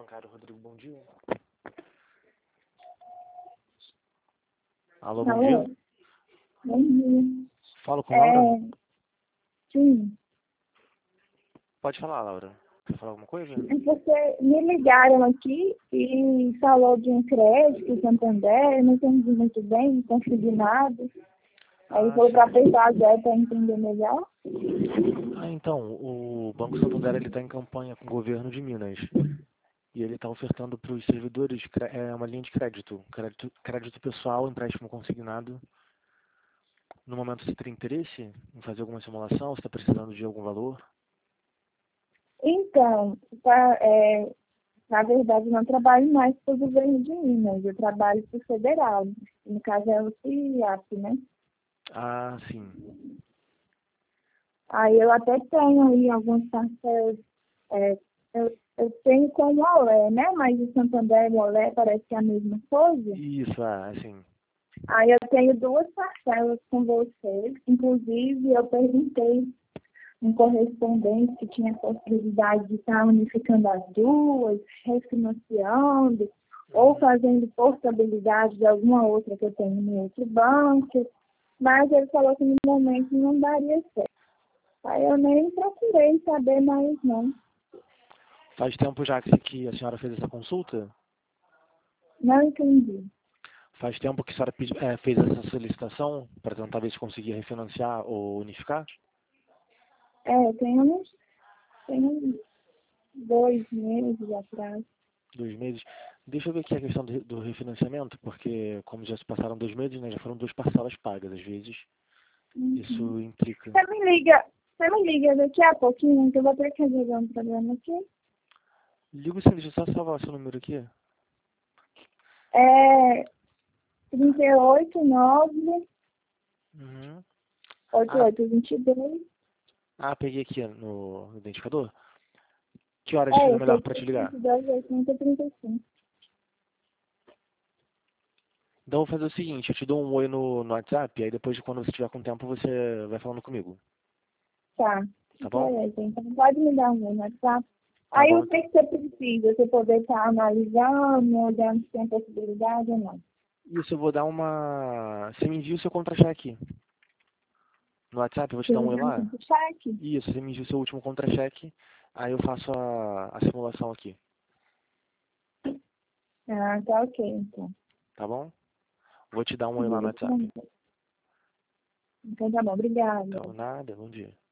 bancário Rodrigo, bom dia. Alô, bom dia. Bom dia. Falo com Laura? Sim. Pode falar, Laura. Quer falar alguma coisa? Porque me ligaram aqui e falou de um crédito, Santander, eu não entendi muito bem, não consegui nada. Aí falou para apertar zero para entender melhor. Então, o Banco Santander está em campanha com o governo de Minas. E ele está ofertando para os servidores uma linha de crédito pessoal, empréstimo consignado. No momento, você tem interesse em fazer alguma simulação? Você está precisando de algum valor? Então, na verdade, eu não trabalho mais para o governo de Minas, eu trabalho para o federal. No caso é o CIAP, né? Ah, sim. Aí eu até tenho aí algumas parcelas, eu tenho com o Olé, né? Mas o Santander e o Olé parece que é a mesma coisa. Isso, sim. Aí eu tenho duas parcelas com vocês, inclusive eu perguntei um correspondente que tinha a possibilidade de estar unificando as duas, refinanciando, ou fazendo portabilidade de alguma outra que eu tenho no outro banco, mas ele falou que no momento não daria certo. Aí eu nem procurei saber mais não. Faz tempo já que a senhora fez essa consulta? Não entendi. Faz tempo que a senhora fez essa solicitação para tentar ver se conseguia refinanciar ou unificar? Tenho 2 meses atrás. 2 meses. Deixa eu ver aqui a questão do refinanciamento, porque como já se passaram 2 meses, né, já foram 2 parcelas pagas. Às vezes isso implica. Você me liga daqui a pouquinho, que eu vou ter que resolver um problema aqui. Ligo sim, deixa eu só salvar seu número aqui. 389 Uhum. 8822. Peguei aqui no identificador. Que horas fica melhor para te ligar? 8822 Então eu vou fazer o seguinte, eu te dou um oi no WhatsApp, aí depois de quando você estiver com tempo você vai falando comigo. Tá. Tá bom? Beleza, então pode me dar um WhatsApp. Tá Aí bom. o que você precisa? Você poder estar analisando, olhando se tem possibilidade ou não. Isso, eu vou dar uma... Você me envia o seu contra-cheque. No WhatsApp, eu vou te Você dar um me oi dá um lá. contra-cheque? Isso, você me envia o seu último contra-cheque, aí eu faço a simulação aqui. Ah, tá ok, então. Tá bom? Vou te dar um oi lá no WhatsApp. Então tá bom, obrigada. Então, nada, bom dia.